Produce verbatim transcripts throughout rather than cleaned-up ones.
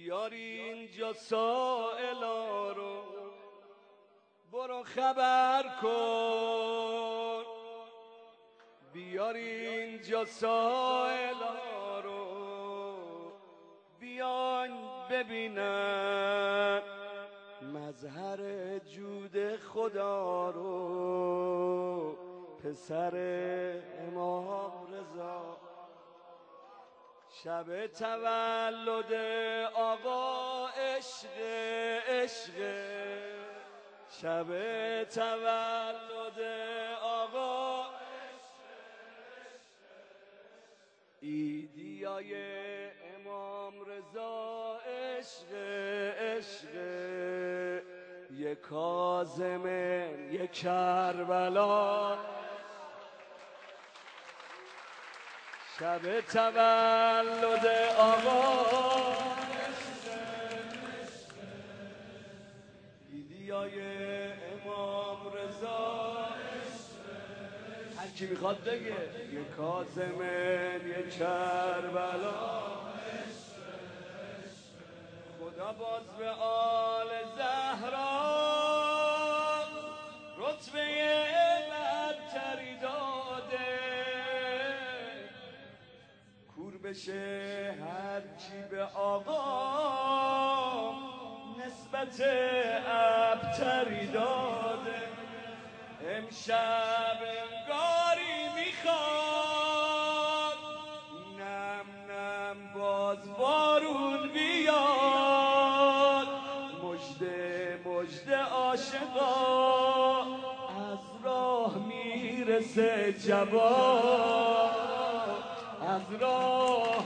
بیاری اینجا سائلا رو، برو خبر کن. بیاری اینجا سائلا رو، بیان ببینن مظهر جود خدا رو. پسر امام رضا شب تولد آقا عشق عشق، شب تولد آقا ایدیای امام رضا عشق عشق. یک کاظم یک کربلا شب تولد آقا ایدیای امام رضا. هر کی میخواد بگه یک کاظم یک کربلا. خدا باز به آل زهرا رتبه برتری داده، کور بشه هر کی به آقا نسبت ابتری داده. امشب انگاری میخواد نم نم باز بارون بیاد. مژده مژده عاشقا از راه میرسه جواب، از راه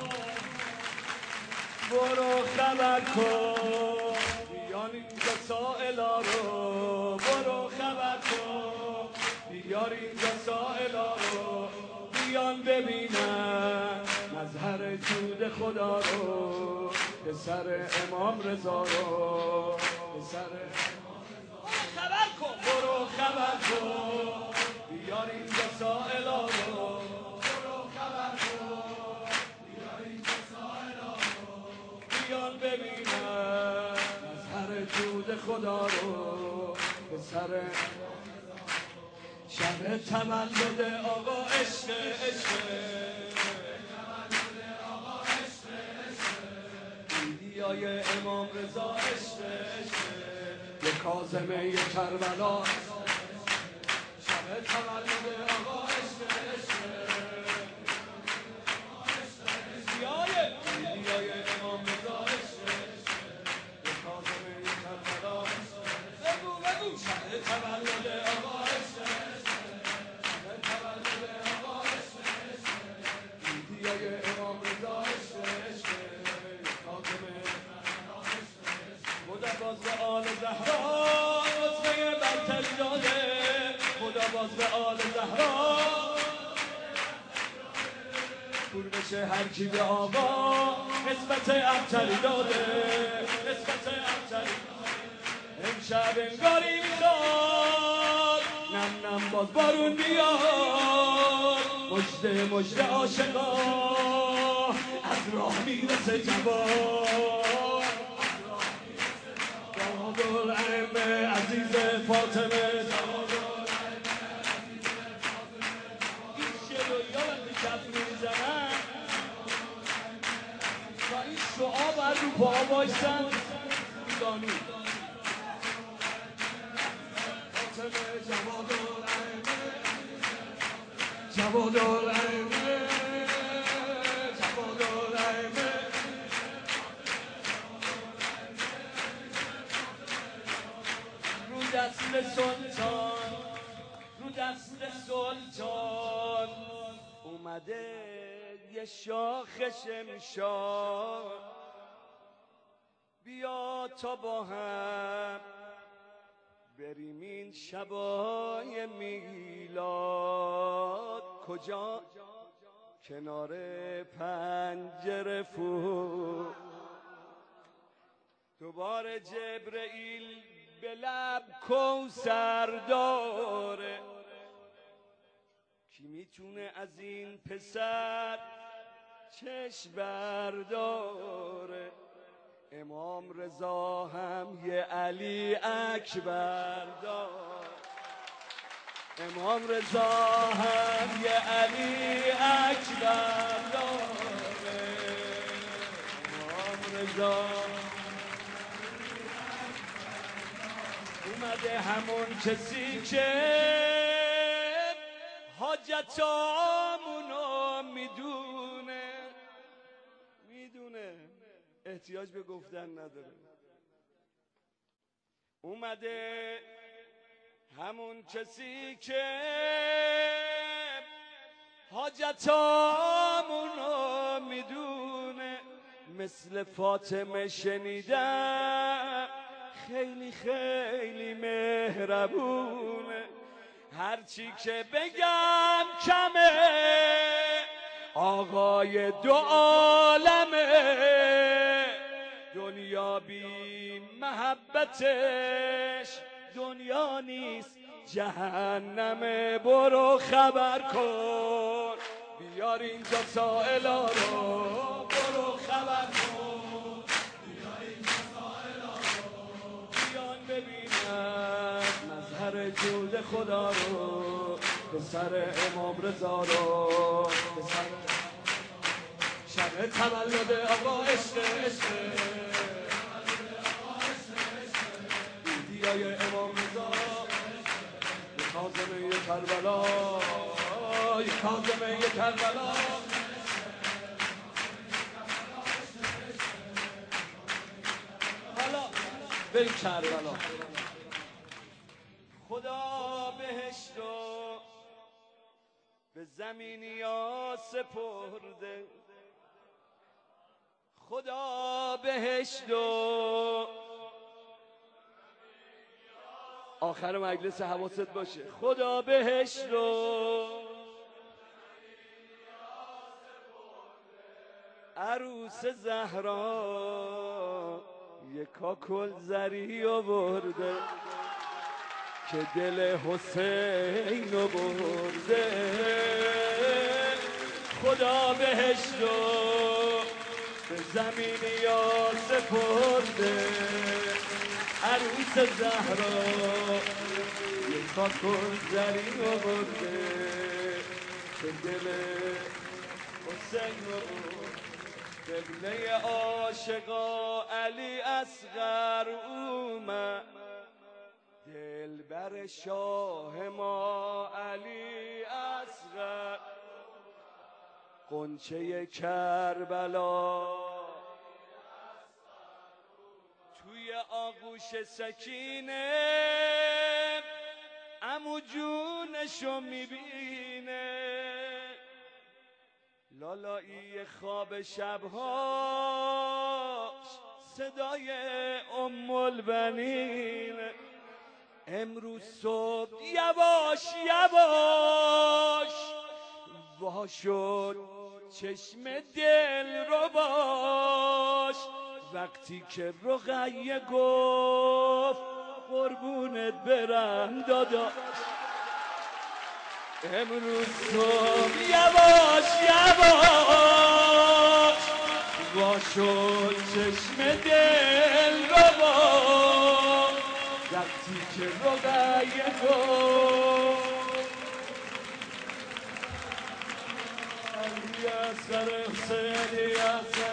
برو خبر کن. بیان اینجا سائلا رو، برو خبر کن. بیار اینجا سائلا رو، بیان ببینن مظهر جود خدا رو. پسر امام رضا رو، پسر امام رضا رو خبر کن. برو خبر کن. بیار اینجا سائلا رو، برو خبر کن. بیار اینجا سائلا رو، بیان ببینن مظهر جود خدا رو. پسر شب تولد آقا عشق عشق، ایدیای امام رضا عشق عشق. یک کاظم یک کربلا شب تولد آقا عشق عشق، ایدیای امام رضا عشق عشق. یک کاظم یک کربلا بگو بگو شب تولد آقا عشق عشق، شب تولد آقا عشق عشق. ایدیای امام رضا عشق عشق. خدا باز به آل زهرا رتبه برتری داده. خدا باز به آل زهرا کور بشه هر کی به آقا نسبت ابتری داده، نسبت ابتری داده. امشب انگاری میخواد نم نم باز بارون بیاد. مژده مژده عاشقا از راه میرسه جواب. جواد الائمه عزیز فاطمه، جواد الائمه عزیز فاطمه. این شعر رو یادم کف میزنن و این شعا بر رو پا باشتن دانی. فاطمه جواد الائمه، جواد الائمه، جواد الائمه. رو دست سلطان، رو دست سلطان اومده یه شاخ شمشاد. بیا تا با هم بریم این شبای میلاد. کجا؟ کنار پنجره فو. دوباره جبرئیل به لب کوثر داره. کی میتونه از این پسر چشم برداره؟ امام رضا هم یه علی اکبر داشت، امام رضا هم یه علی اکبر داره، امام رضا اومده همون کسی که حاجتامونو میدونه، میدونه احتیاج به گفتن نداره. اومده همون کسی که حاجتامونو میدونه، مثل فاطمه شنیدم خیلی خیلی مهربونه، هرچی که بگم کمه، آقای دو عالمه، دنیا بی محبتش دنیا نیست جهنمه. برو خبر کن بیار اینجا سائلا رو، برو خبر کن بیار اینجا سائلا رو، بیان ببینن مظهر جود خدا رو، پسر امام رضا رو، پسر شب تولد آقا عشق عشق دیدیای امام رضا، یه کاظمه یه کربلا، یه کاظمه یه کربلا، حالا بریم کربلا. خدا بهشت رو به زمینیا سپرده، خدا بهشت رو آخر مجلس حواست باشه، خدا بهشت رو عروس زهرا یک کاکل زری آورده که دل حسین رو برده، خدا بهشت رو به زمینیا سپرده، عروس زهرا یک کاکل زری آورده که دل حسین رو برده. قبله عاشقا علی اصغر اومد، دلبر شاه ما علی اصغر، غنچه کربلا توی آغوش سکینه عمو جونشو میبینه، لالایی خواب شبهاش صدای ام البنین، امروز صبح یواش یواش وا شد چشم دل رو باش، وقتی که رقیه گفت قربونت برم داداش، امروز صبح یواش یواش وا شد چشم دل رو باش، وقتی که رقیه گفت علی اصغر حسین علی اصغر